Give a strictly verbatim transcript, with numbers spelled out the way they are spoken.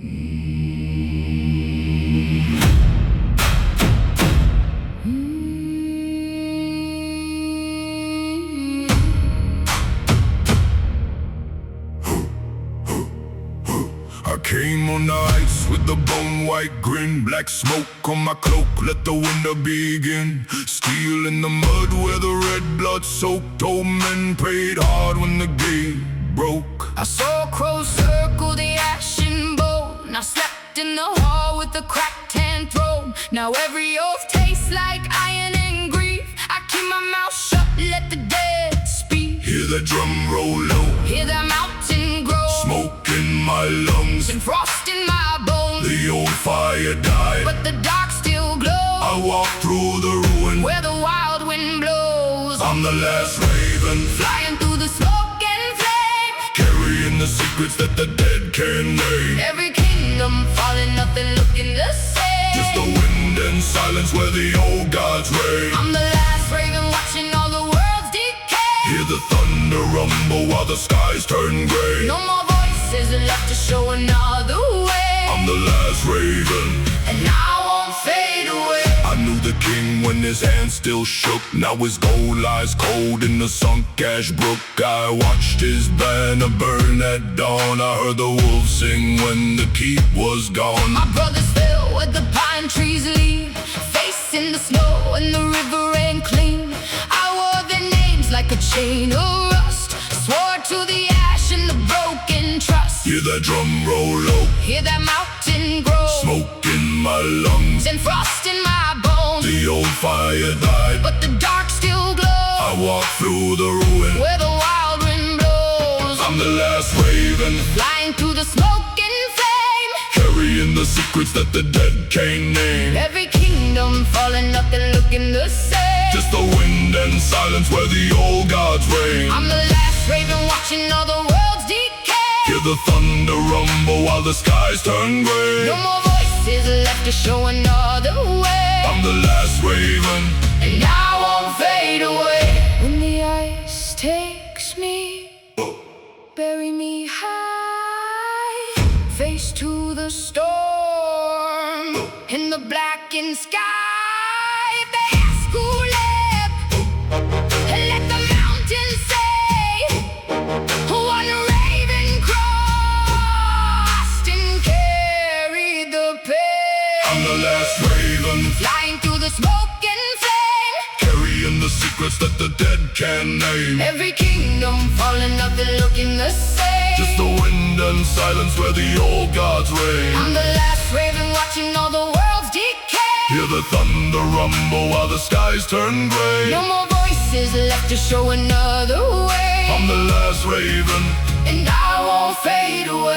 I came on the ice with the bone white grin, black smoke on my cloak, let the winter begin. Steel in the mud where the red blood soaked, old men prayed hard when the gate broke. I saw crows circle the ashen bone, I slept in the hall with the cracked hand throne. Now every oath tastes like iron and grief. I keep my mouth shut, let the dead speak. Hear the drum roll low, Hear the mountain grow, smoke in my lungs, and frost in my bones. the old fire died, But the dark still glows, I walk through the ruin, where the wild wind blows. I'm the last raven, Flying through the smoke and flame, carrying the secrets that the dead can name. every kingdom falling, nothing looking the same. Just the wind and silence where the old gods reign. I'm the last raven watching all the worlds decay. Hear the thunder rumble while the skies turn gray. No more voices left to show another way. I'm the last raven, And I won't fade away. I knew the king when his hand still shook. Now his gold lies cold in the sunk ash brook. I watched his banner burn at dawn. I heard the wolves sing when the keep was gone. My brothers fell where the pine trees lean, facing the snow and the river ran clean. I wore their names like a chain of rust, swore to the ash and the broken trust. Hear that drum roll low, Hear that mountain grow, smoke in my lungs, and frost in my bones. the old fire died, But the dark still glows, I walk through the ruin, where the wild wind blows. I'm the last raven, Flying through the smoke and flame, carrying the secrets that the dead can't name. every kingdom falling, nothing looking the same. Just the wind and silence where the old gods reign. I'm the last raven watching all the worlds decay. Hear the thunder rumble while the skies turn gray. No more voices left to show another way. I'm the last raven, And I won't fade away. When the ice takes me, bury me high, face to the storm, in the blackened sky. They ask who live, let the mountains say, one raven crossed and carried the pain. I'm the last raven, Flying through the smoke and flame, carrying the secrets that the dead can name. every kingdom falling, nothing looking the same. Just the wind and silence where the old gods reign. I'm the last raven watching all the worlds decay. Hear the thunder rumble while the skies turn gray. No more voices left to show another way. I'm the last raven, And I won't fade away.